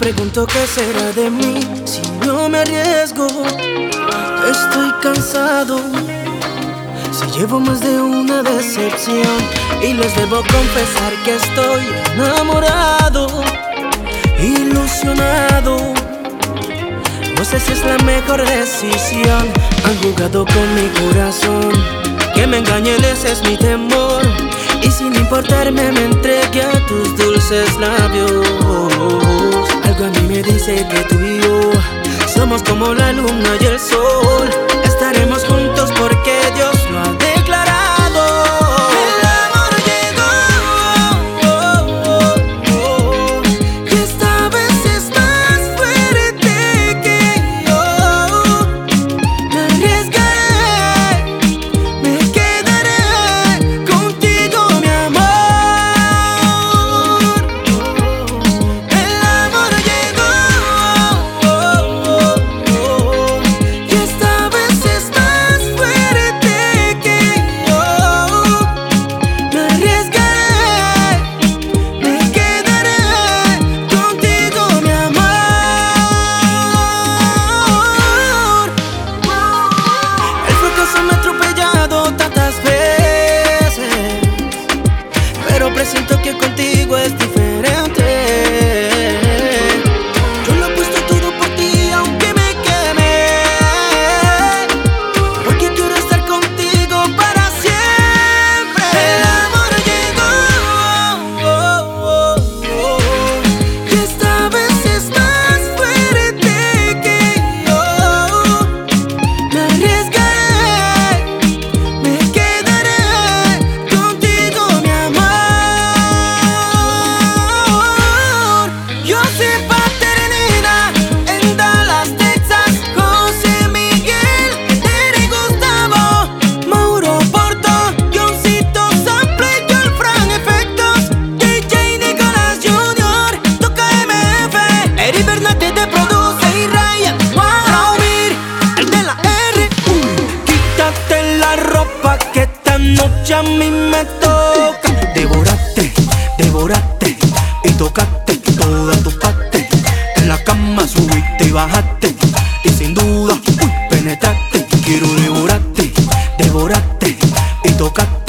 pregunto qué será de mí si no me arriesgo. Estoy cansado, si llevo más de una decepción, y les debo confesar que estoy enamorado, ilusionado. No sé si es la mejor decisión. Han jugado con mi corazón, que me engañen ese es mi temor, y sin importarme me entregué a tus dulces labios. Algo a mí me dice que tú y yo somos como la luna y el sol. Estaremos juntos porque Dios lo ha declarado. El amor llegó, y esta vez es más fuerte que yo. Me arriesgaré, me quedaré contigo, mi amor. El amor llegó, y esta vez es más fuerte que yo. Me arriesgaré, me quedaré contigo, mi amor. El fracaso me ha atropellado tantas veces, pero presiento que contigo es diferente. Yo lo he puesto todo por ti aunque me queme, porque quiero estar contigo para siempre. El amor llegó, y esta vez es más fuerte que yo. Me arriesgaré, me quedaré contigo, mi amor. Yo soy Paternina en Dallas, Texas, José Miguel, Tere Gustavo, Mauro Porto, Johncito Sample, John Fran Efectos, DJ Nicolás Jr., toca MF, Eri Bernate te produce y Ryan Raumir, el de la R. Quítate la ropa que esta noche a mí me toca. Devoraste, devoraste y tocaste toda tu parte. En la cama subiste y bajaste, y sin duda penetraste. Quiero devorarte, devoraste y tocaste